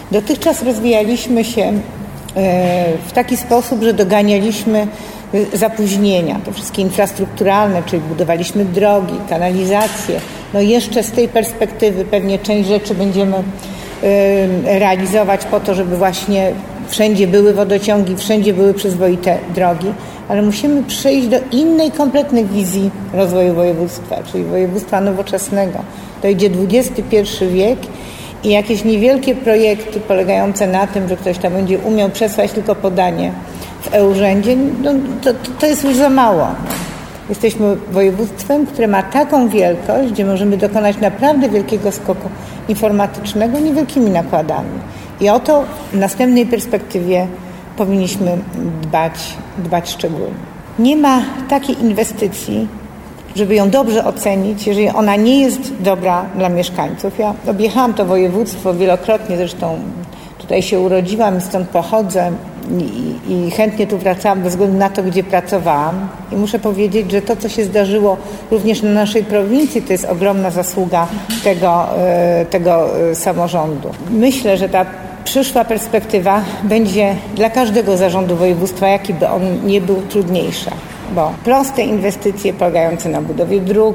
Dotychczas rozwijaliśmy się w taki sposób, że doganialiśmy zapóźnienia, te wszystkie infrastrukturalne, czyli budowaliśmy drogi, kanalizacje. No jeszcze z tej perspektywy pewnie część rzeczy będziemy realizować po to, żeby właśnie wszędzie były wodociągi, wszędzie były przyzwoite drogi, ale musimy przejść do innej kompletnej wizji rozwoju województwa, czyli województwa nowoczesnego. Dojdzie XXI wiek i jakieś niewielkie projekty polegające na tym, że ktoś tam będzie umiał przesłać tylko podanie w e-urzędzie, no, to jest już za mało. Jesteśmy województwem, które ma taką wielkość, gdzie możemy dokonać naprawdę wielkiego skoku informatycznego niewielkimi nakładami. I o to w następnej perspektywie powinniśmy dbać szczególnie. Nie ma takiej inwestycji, żeby ją dobrze ocenić, jeżeli ona nie jest dobra dla mieszkańców. Ja objechałam to województwo wielokrotnie, zresztą tutaj się urodziłam i stąd pochodzę i chętnie tu wracałam bez względu na to, gdzie pracowałam. I muszę powiedzieć, że to, co się zdarzyło również na naszej prowincji, to jest ogromna zasługa tego samorządu. Myślę, że ta przyszła perspektywa będzie dla każdego zarządu województwa, jaki by on nie był, trudniejsza. Bo proste inwestycje polegające na budowie dróg,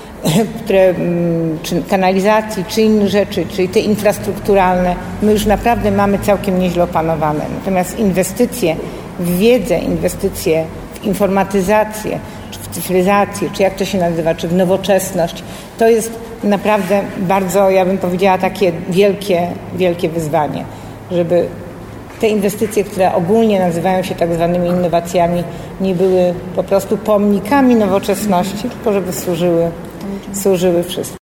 czy kanalizacji, czy innych rzeczy, czyli te infrastrukturalne, my już naprawdę mamy całkiem nieźle opanowane. Natomiast inwestycje w wiedzę, inwestycje w informatyzację, czy w cyfryzację, czy jak to się nazywa, czy w nowoczesność, to jest naprawdę bardzo, ja bym powiedziała, takie wielkie wyzwanie, żeby te inwestycje, które ogólnie nazywają się tak zwanymi innowacjami, nie były po prostu pomnikami nowoczesności, tylko żeby służyły wszystkim.